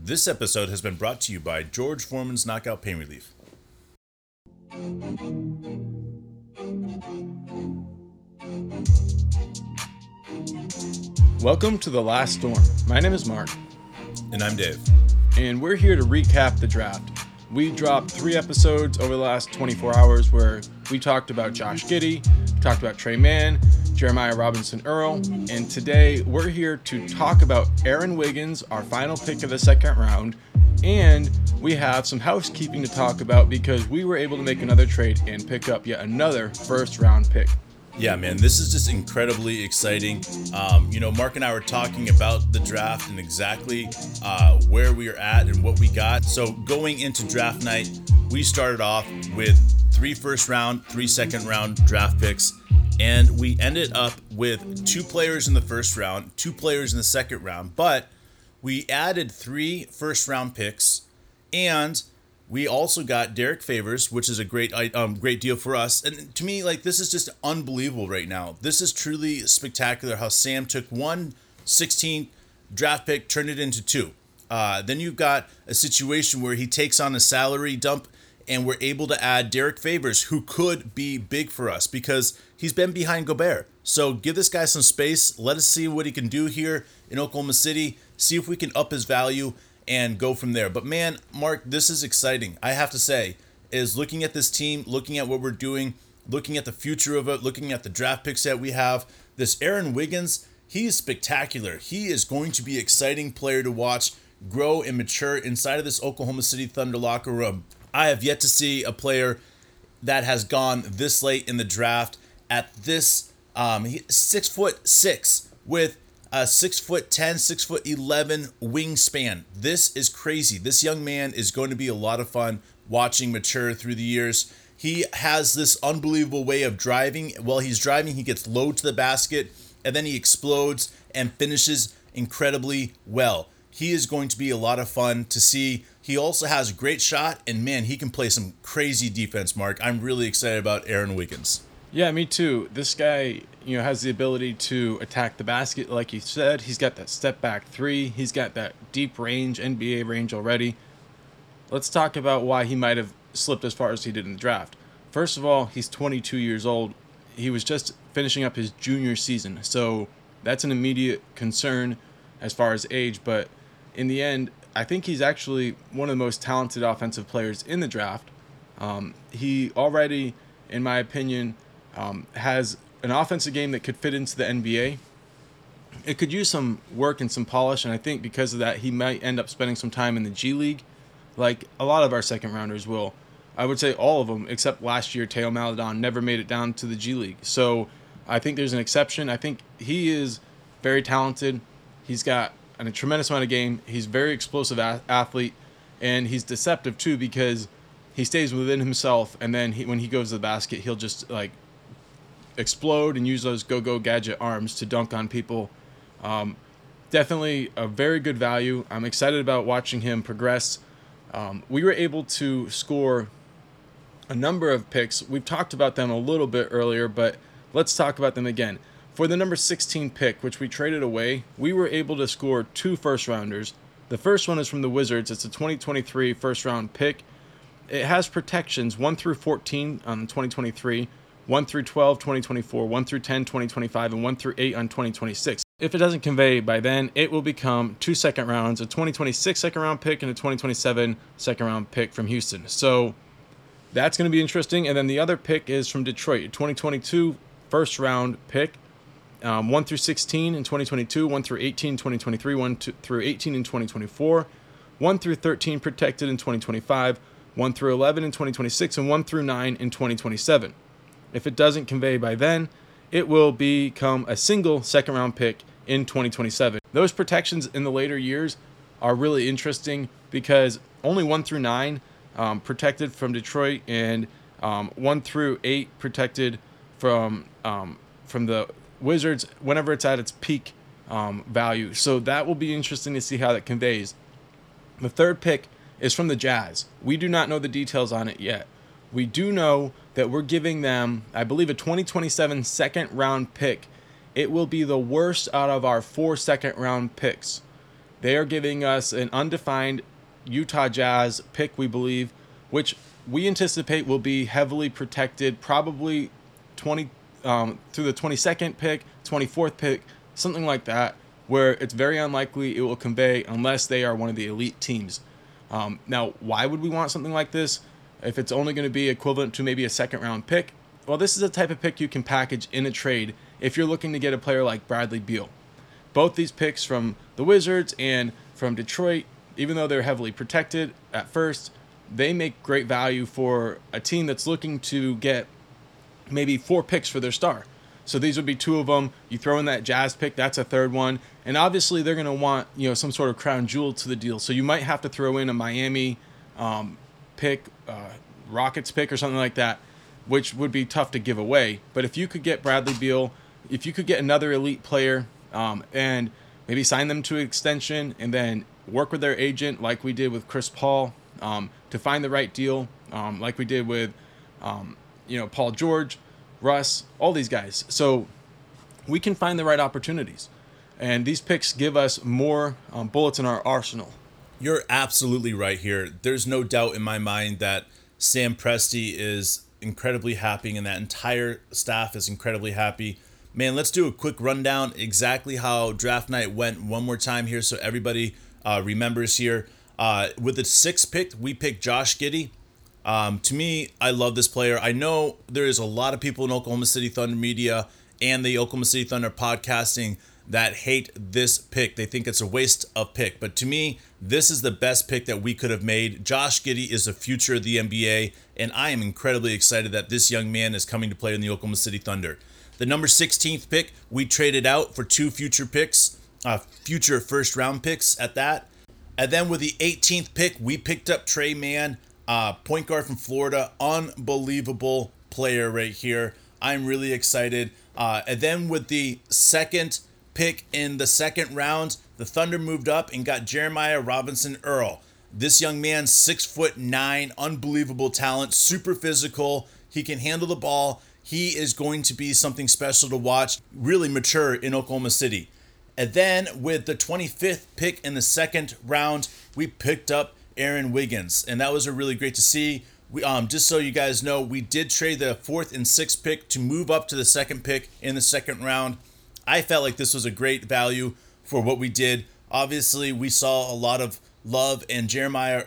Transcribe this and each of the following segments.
This episode has been brought to you by George Foreman's Knockout Pain Relief. Welcome to The Last Storm. My name is Mark. And I'm Dave. And we're here to recap the draft. We dropped 3 episodes over the last 24 hours where we talked about Josh Giddey, talked about Trey Mann, Jeremiah Robinson Earl, and today we're here to talk about Aaron Wiggins, our final pick of the second round, and we have some housekeeping to talk about because we were able to make another trade and pick up yet another first round pick. Yeah, man, this is just incredibly exciting. Mark and I were talking about the draft and exactly where we are at and what we got. So going into draft night, we started off with 3 first round, 3 second round draft picks. And we ended up with 2 players in the first round, 2 players in the second round, but we added 3 first round picks, and we also got Derek Favors, which is a great deal for us. And to me, this is just unbelievable right now. This is truly spectacular how Sam took 1/16 draft pick, turned it into 2. Then you've got a situation where he takes on a salary dump, and we're able to add Derek Favors, who could be big for us because he's been behind Gobert. So give this guy some space. Let us see what he can do here in Oklahoma City. See if we can up his value and go from there. But man, Mark, this is exciting. I have to say, is looking at this team, looking at what we're doing, looking at the future of it, looking at the draft picks that we have. This Aaron Wiggins, he is spectacular. He is going to be an exciting player to watch grow and mature inside of this Oklahoma City Thunder locker room. I have yet to see a player that has gone this late in the draft at this 6'6" with a 6'10", 6'11" wingspan. This is crazy. This young man is going to be a lot of fun watching mature through the years. He has this unbelievable way of driving. While he's driving, he gets low to the basket, and then he explodes and finishes incredibly well. He is going to be a lot of fun to see. He also has a great shot, and man, he can play some crazy defense, Mark. I'm really excited about Aaron Wiggins. Yeah, me too. This guy, has the ability to attack the basket, like you said. He's got that step back 3. He's got that deep range, NBA range already. Let's talk about why he might have slipped as far as he did in the draft. First of all, he's 22 years old. He was just finishing up his junior season, so that's an immediate concern as far as age, but in the end, I think he's actually one of the most talented offensive players in the draft. He already, in my opinion, has an offensive game that could fit into the NBA. It could use some work and some polish, and I think because of that, he might end up spending some time in the G League, like a lot of our second rounders will. I would say all of them, except last year, Teo Maledon never made it down to the G League. So I think there's an exception. I think he is very talented. He's got a tremendous amount of game. He's a very explosive athlete, and he's deceptive too because he stays within himself, and then when he goes to the basket, he'll just explode and use those go-go gadget arms to dunk on people. Definitely a very good value. I'm excited about watching him progress. We were able to score a number of picks. We've talked about them a little bit earlier, but let's talk about them again. For the number 16 pick, which we traded away, we were able to score 2 first-rounders. The first one is from the Wizards. It's a 2023 first-round pick. It has protections 1 through 14 on 2023, 1 through 12, 2024, 1 through 10, 2025, and 1 through 8 on 2026. If it doesn't convey by then, it will become 2 second rounds, a 2026 second-round pick and a 2027 second-round pick from Houston. So that's going to be interesting. And then the other pick is from Detroit, a 2022 first-round pick. 1 through 16 in 2022, 1 through 18 in 2023, 1 through 18 in 2024, 1 through 13 protected in 2025, 1 through 11 in 2026, and 1 through 9 in 2027. If it doesn't convey by then, it will become a single second-round pick in 2027. Those protections in the later years are really interesting because only 1 through 9 protected from Detroit, and 1 through 8 protected from the Wizards whenever it's at its peak value. So that will be interesting to see how that conveys. The third pick is from the Jazz. We do not know the details on it yet. We do know that we're giving them, I believe, a 2027 second round pick. It will be the worst out of our 4 second round picks. They are giving us an undefined Utah Jazz pick, we believe, which we anticipate will be heavily protected, probably 20 through the 22nd pick, 24th pick, something like that, where it's very unlikely it will convey unless they are one of the elite teams. Now, why would we want something like this if it's only going to be equivalent to maybe a second round pick? Well, this is a type of pick you can package in a trade if you're looking to get a player like Bradley Beal. Both these picks from the Wizards and from Detroit, even though they're heavily protected at first, they make great value for a team that's looking to get maybe 4 picks for their star. So these would be 2 of them. You throw in that Jazz pick, that's a third one. And obviously they're going to want, some sort of crown jewel to the deal. So you might have to throw in a Miami pick, Rockets pick or something like that, which would be tough to give away. But if you could get Bradley Beal, if you could get another elite player and maybe sign them to an extension and then work with their agent like we did with Chris Paul to find the right deal, like we did with, Paul George, Russ, all these guys. So we can find the right opportunities. And these picks give us more bullets in our arsenal. You're absolutely right here. There's no doubt in my mind that Sam Presti is incredibly happy and that entire staff is incredibly happy. Man, let's do a quick rundown exactly how draft night went one more time here so everybody remembers here. With the 6th pick, we picked Josh Giddey. To me, I love this player. I know there is a lot of people in Oklahoma City Thunder media and the Oklahoma City Thunder podcasting that hate this pick. They think it's a waste of pick. But to me, this is the best pick that we could have made. Josh Giddey is the future of the NBA, and I am incredibly excited that this young man is coming to play in the Oklahoma City Thunder. The number 16th pick, we traded out for 2 future picks, future first-round picks at that. And then with the 18th pick, we picked up Trey Mann, point guard from Florida. Unbelievable player right here. I'm really excited. And then with the 2nd pick in the 2nd round, the Thunder moved up and got Jeremiah Robinson Earl. This young man, 6'9", unbelievable talent, super physical. He can handle the ball. He is going to be something special to watch, really mature in Oklahoma City. And then with the 25th pick in the 2nd round, we picked up Aaron Wiggins. And that was really great to see. We just so you guys know, we did trade the 4th and 6th pick to move up to the 2nd pick in the 2nd round. I felt like this was a great value for what we did. Obviously, we saw a lot of love in Jeremiah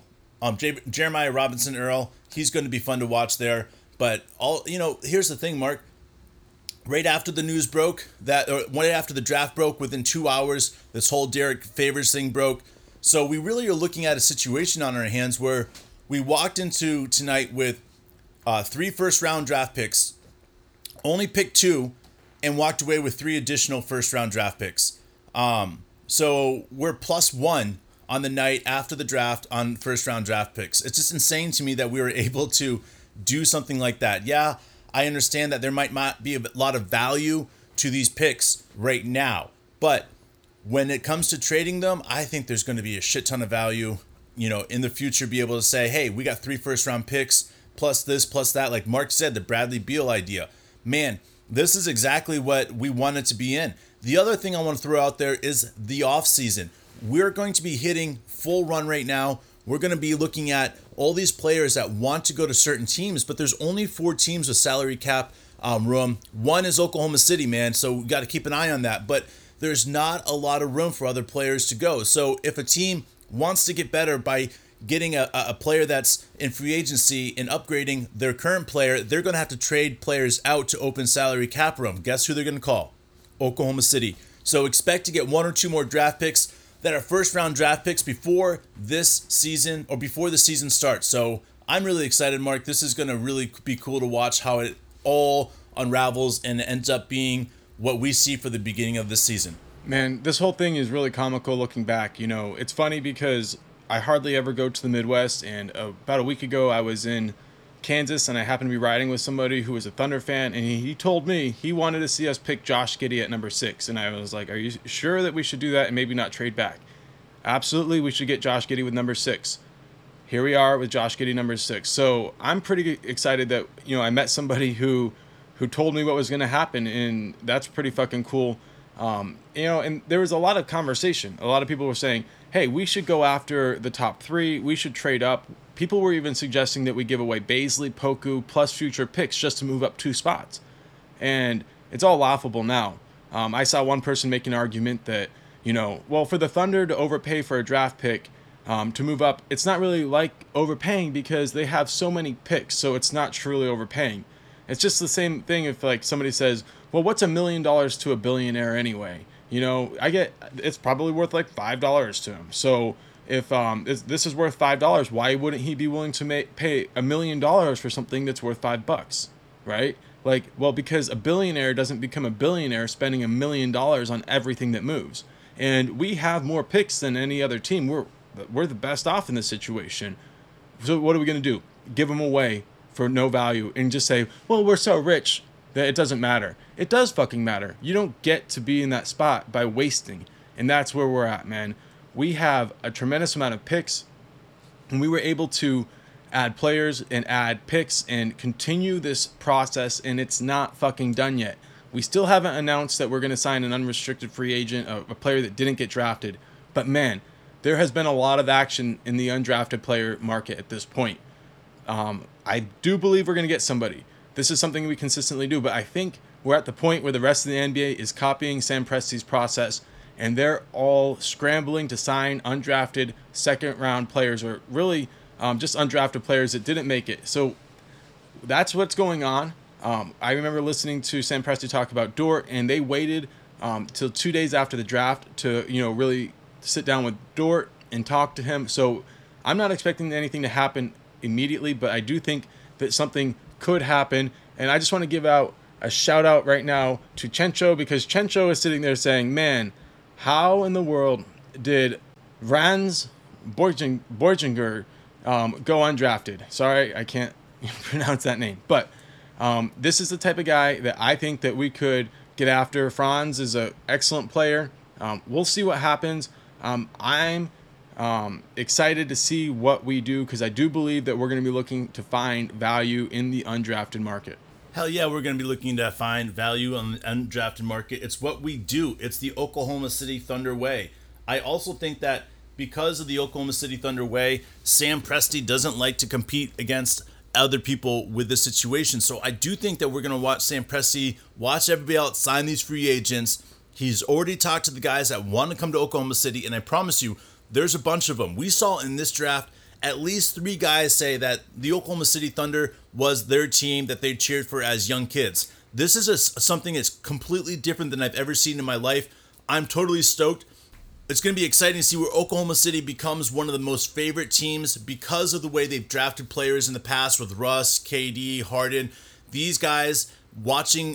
Robinson Earl. He's going to be fun to watch there. But here's the thing, Mark. Right after the news broke, right after the draft broke, within 2 hours, this whole Derek Favors thing broke. So we really are looking at a situation on our hands where we walked into tonight with 3 first-round draft picks, only picked 2, and walked away with 3 additional first-round draft picks. So we're +1 on the night after the draft on first-round draft picks. It's just insane to me that we were able to do something like that. Yeah, I understand that there might not be a lot of value to these picks right now, but when it comes to trading them, I think there's going to be a shit ton of value, in the future, be able to say, hey, we got 3 first-round picks, plus this, plus that. Like Mark said, the Bradley Beal idea. Man, this is exactly what we wanted to be in. The other thing I want to throw out there is the offseason. We're going to be hitting full run right now. We're going to be looking at all these players that want to go to certain teams, but there's only 4 teams with salary cap room. One is Oklahoma City, man, so we got to keep an eye on that. But there's not a lot of room for other players to go. So if a team wants to get better by getting a player that's in free agency and upgrading their current player, they're going to have to trade players out to open salary cap room. Guess who they're going to call? Oklahoma City. So expect to get 1 or 2 more draft picks that are first-round draft picks before this season or before the season starts. So I'm really excited, Mark. This is going to really be cool to watch how it all unravels and ends up being what we see for the beginning of this season. Man, this whole thing is really comical looking back. It's funny because I hardly ever go to the Midwest, and about a week ago I was in Kansas and I happened to be riding with somebody who was a Thunder fan, and he told me he wanted to see us pick Josh Giddey at number 6, and I was like, are you sure that we should do that and maybe not trade back? Absolutely, we should get Josh Giddey with number 6. Here we are with Josh Giddey number 6. So I'm pretty excited that I met somebody who told me what was going to happen, and that's pretty fucking cool. And there was a lot of conversation. A lot of people were saying, hey, we should go after the top three. We should trade up. People were even suggesting that we give away Baisley, Poku, plus future picks just to move up 2 spots. And it's all laughable now. I saw one person make an argument that, well, for the Thunder to overpay for a draft pick to move up, it's not really like overpaying because they have so many picks, so it's not truly overpaying. It's just the same thing if like somebody says, well, what's $1 million to a billionaire anyway? It's probably worth like $5 to him. So if this is worth $5, why wouldn't he be willing to pay $1 million for something that's worth $5, right? Like, well, because a billionaire doesn't become a billionaire spending $1 million on everything that moves. And we have more picks than any other team. We're the best off in this situation. So what are we going to do? Give them away for no value and just say, well, we're so rich that it doesn't matter. It does fucking matter. You don't get to be in that spot by wasting. And that's where we're at, man. We have a tremendous amount of picks, and we were able to add players and add picks and continue this process, and it's not fucking done yet. We still haven't announced that we're going to sign an unrestricted free agent, a player that didn't get drafted. But man, there has been a lot of action in the undrafted player market at this point. I do believe we're going to get somebody. This is something we consistently do, but I think we're at the point where the rest of the NBA is copying Sam Presti's process, and they're all scrambling to sign undrafted second-round players, or really just undrafted players that didn't make it. So that's what's going on. I remember listening to Sam Presti talk about Dort, and they waited till 2 days after the draft to really sit down with Dort and talk to him. So I'm not expecting anything to happen immediately, but I do think that something could happen. And I just want to give out a shout out right now to Chencho, because Chencho is sitting there saying, man, how in the world did Franz Borginger go undrafted? Sorry, I can't pronounce that name. But this is the type of guy that I think that we could get after. Franz is an excellent player. We'll see what happens. I'm excited to see what we do, because I do believe that we're going to be looking to find value in the undrafted market. Hell yeah, we're going to be looking to find value on the undrafted market. It's what we do. It's the Oklahoma City Thunder way. I also think that because of the Oklahoma City Thunder way, Sam Presti doesn't like to compete against other people with this situation. So I do think that we're going to watch Sam Presti, watch everybody else sign these free agents. He's already talked to the guys that want to come to Oklahoma City, and I promise you, there's a bunch of them. We saw in this draft at least 3 guys say that the Oklahoma City Thunder was their team that they cheered for as young kids. This is something that's completely different than I've ever seen in my life. I'm totally stoked. It's going to be exciting to see where Oklahoma City becomes one of the most favorite teams because of the way they've drafted players in the past with Russ, KD, Harden. These guys watching,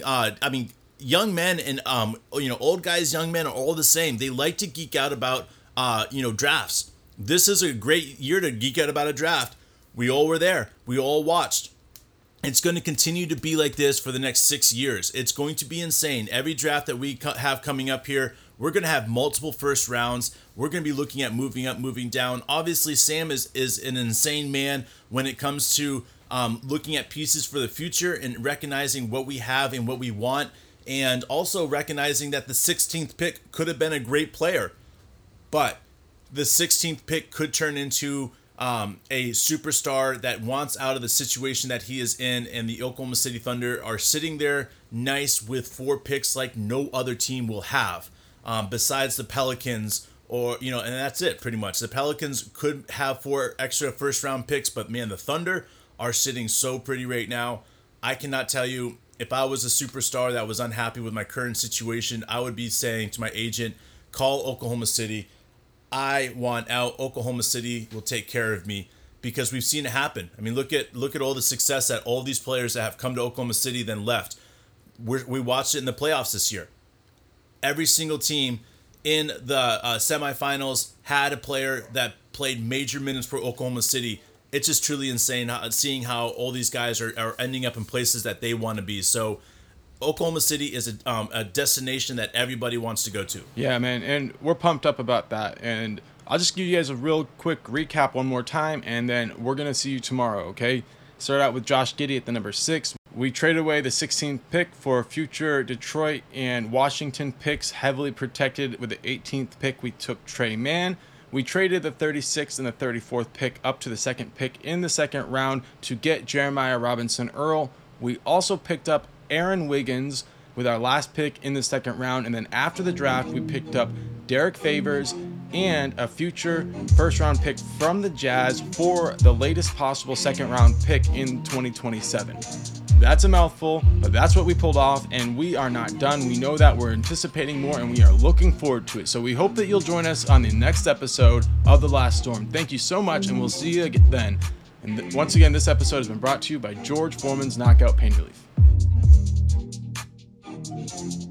young men and old guys, young men are all the same. They like to geek out about drafts. This is a great year to geek out about a draft. We all were there. We all watched. It's going to continue to be like this for the next 6 years. It's going to be insane. Every draft that we have coming up here, we're going to have multiple first rounds. We're going to be looking at moving up, moving down. Obviously, Sam is an insane man when it comes to looking at pieces for the future and recognizing what we have and what we want, and also recognizing that the 16th pick could have been a great player, but the 16th pick could turn into a superstar that wants out of the situation that he is in, and the Oklahoma City Thunder are sitting there nice with 4 picks like no other team will have, besides the Pelicans, and that's it pretty much. The Pelicans could have 4 extra first round picks, but man, the Thunder are sitting so pretty right now. I cannot tell you, if I was a superstar that was unhappy with my current situation, I would be saying to my agent, call Oklahoma City. I want out. Oklahoma City will take care of me, because we've seen it happen. I mean, look at all the success that all these players that have come to Oklahoma City then left. We watched it in the playoffs this year. Every single team in the semifinals had a player that played major minutes for Oklahoma City. It's just truly insane seeing how all these guys are ending up in places that they want to be. So Oklahoma City is a destination that everybody wants to go to. Yeah, man, and we're pumped up about that. And I'll just give you guys a real quick recap one more time, and then we're going to see you tomorrow, okay? Start out with Josh Giddey at the number 6. We traded away the 16th pick for future Detroit and Washington picks, heavily protected. With the 18th pick, we took Trey Mann. We traded the 36th and the 34th pick up to the second pick in the second round to get Jeremiah Robinson-Earl. We also picked up Aaron Wiggins with our last pick in the second round. And then after the draft, we picked up Derek Favors and a future first-round pick from the Jazz for the latest possible second-round pick in 2027. That's a mouthful, but that's what we pulled off, and we are not done. We know that. We're anticipating more, and we are looking forward to it. So we hope that you'll join us on the next episode of The Last Storm. Thank you so much, and we'll see you again then. And once again, this episode has been brought to you by George Foreman's Knockout Pain Relief.